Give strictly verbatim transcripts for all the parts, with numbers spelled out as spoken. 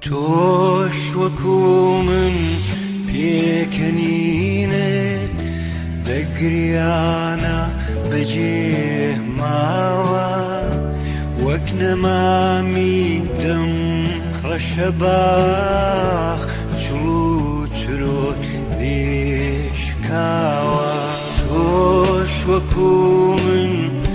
تۆش وەکو من پێکەنینت دەگریانە بەجێ ماوە وەک نەمامی دەم ڕەشە باخ چڵ و چرۆت لێشکاوە تۆش وەکو من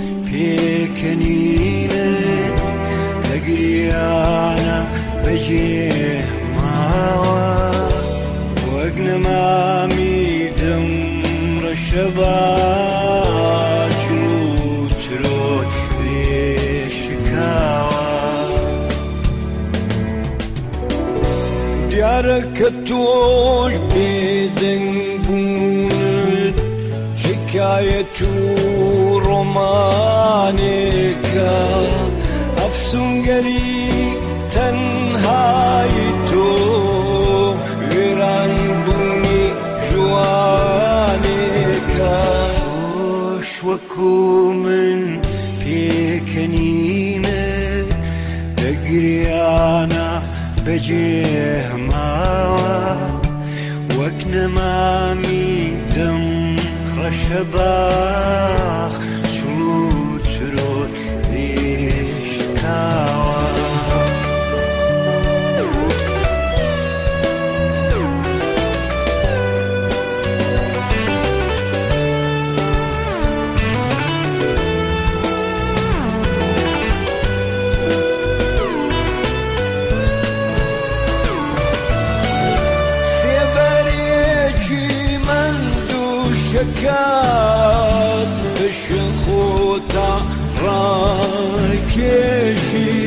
پێکەنینت دەگریانە بەجێ ماوە وەک نەمامی دەم ڕەشە باخ چڵ و چرۆت لێشکاوە دیارە کە تۆش بێدەنگ بوونت حکایەت و ڕۆمانێکە ئەفسوونگەری تەنهایی تۆ وێران بوونی جوانێکە تۆش وەکو من پێکەنینت دەگریانە بەجێ ماوە وەک نەمامی دەم ڕەشە باخ چڵ و چرۆت لێشکاوە شکات بشخوتا ڕاکێشی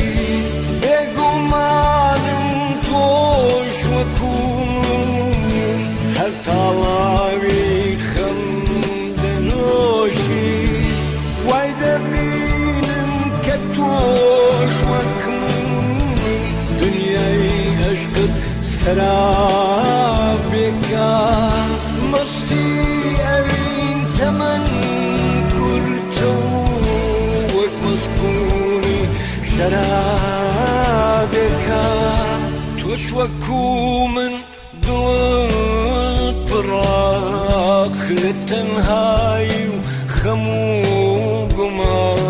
بێگومانم تۆش وەکو من هەر تاڵاوی خەم دەنۆشی وای دەبینم کە تۆش وەک من دنیای عەشقت سەرابێکە مستی ئەوین تەمەن کورتە و وەک مەزبوونی شەرابێکە تۆش وەکو من دڵت پڕاق لە تەنهایی و خەم و گومان